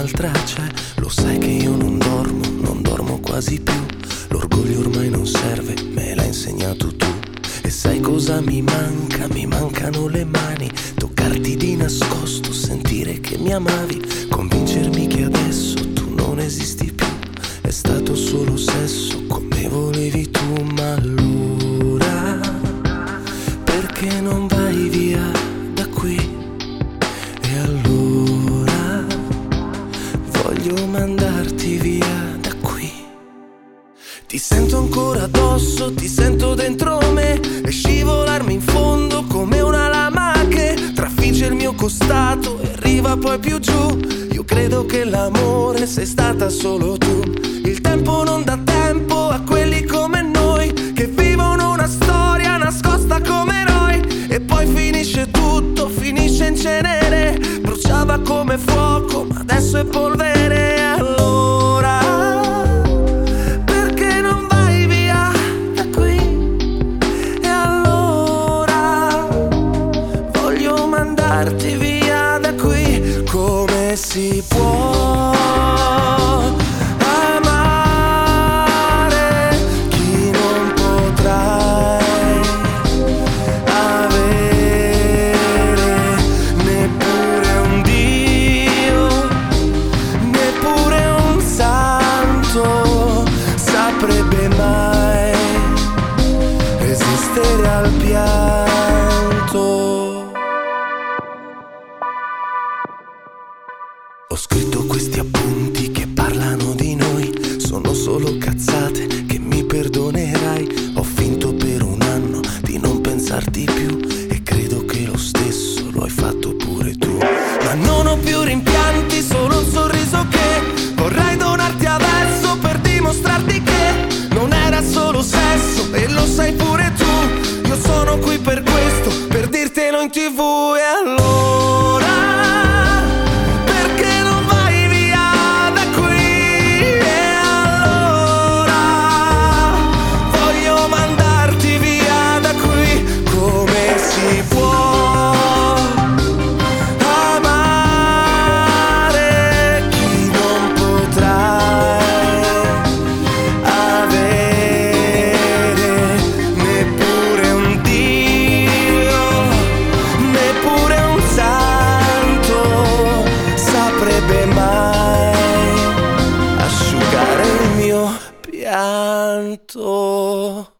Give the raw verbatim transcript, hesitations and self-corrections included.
un'altra c'è. Lo sai che io non dormo, non dormo quasi più. L'orgoglio ormai non serve, me l'hai insegnato tu. E sai cosa mi manca? Mi mancano le mani, toccarti di nascosto, sentire che mi amavi, convincermi che adesso tu non esisti più. È stato solo sesso come volevi tu, ma allora perché non vai via da qui? E allora voglio mandarti via da qui. Ti sento ancora addosso, ti sento dentro me e scivolarmi in fondo come una lama che trafigge il mio costato e arriva poi più giù. Io credo che l'amore sei stata solo tu. Il tempo non dà tempo a quelli come noi che vivono una storia nascosta come eroi e poi finisce tutto, finisce in cenere. Bruciava come fuoco ma adesso è polvere. Allora perché non vai via da qui? E allora voglio mandarti via da qui. Come si può amare chi non potrai avere? Neppure un Dio, neppure un santo saprebbe mai resistere al pianto. Ho scritto questi appunti che parlano di noi, sono solo cazzate che mi perdonerai. Ho finto per un anno di non pensarti più e credo che lo stesso lo hai fatto pure tu. Ma non ho più rimpianti, solo un sorriso che vorrei donarti adesso per dimostrarti che non era solo sesso e lo sai pure tu. Io sono qui per questo, per dirtelo in tv. E allora perché non vai via da qui? E allora voglio mandarti via da qui. Come si può amare chi non potrai avere? Neppure un Dio, neppure un santo saprebbe mai asciugare il mio pianto.